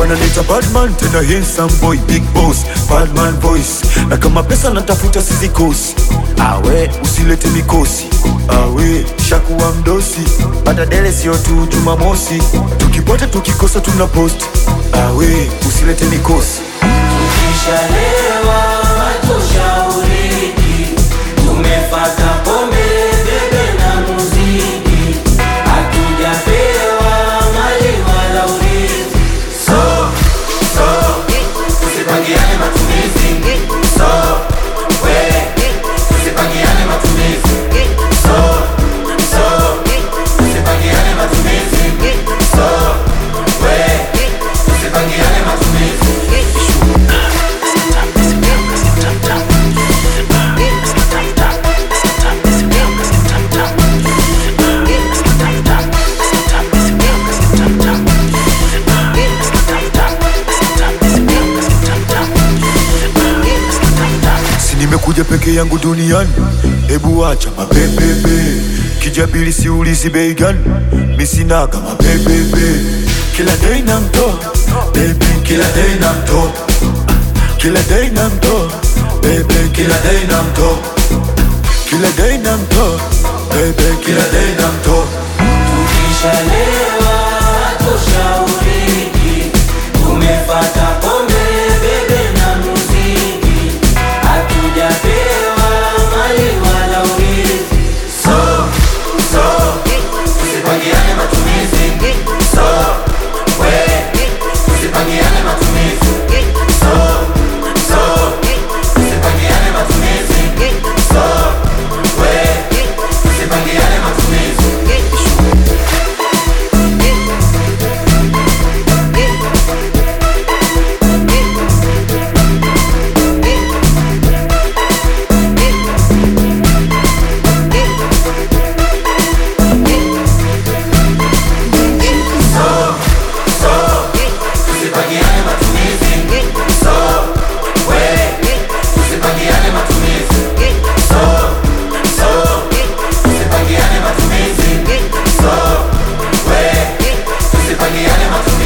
wananiita badman, tena handsome boy, big boss, badman voice. Na kama pesa natafuta sizikosi, awe usilete mikosi, awe shakuwa mdosi. Bata dele sio tu Jumamosi, tukipata tukikosa tuna post, awe usilete mikosi. Tukishalewa hatushauriki, tumefata pombe bebe na muziki, hatujapewa mali wala urithi. So, tusipangiane matumizi. So, tusipangiane matumizi. So, tusipangiane matumizi. So, tusipangiane matumizi. Nimekuja peke yangu duniani, ebu acha mabebebe. Kijabili siulizi bei gani, misinaga mabebebe. Kila day namtoa, baby, kila day namtoa. Kila day namtoa, baby, kila day namtoa. Kila day namtoa, baby, kila day namtoa. Tukishalewa hatushauriki, tumefata pombe bebe na muziki, hatujapewa mali wala urithi. So, tusipangiane matumizi. So, tusipangiane matumizi. So, tusipangiane matumizi. So, tusipangiane matumizi. Tusipangiane matumizi.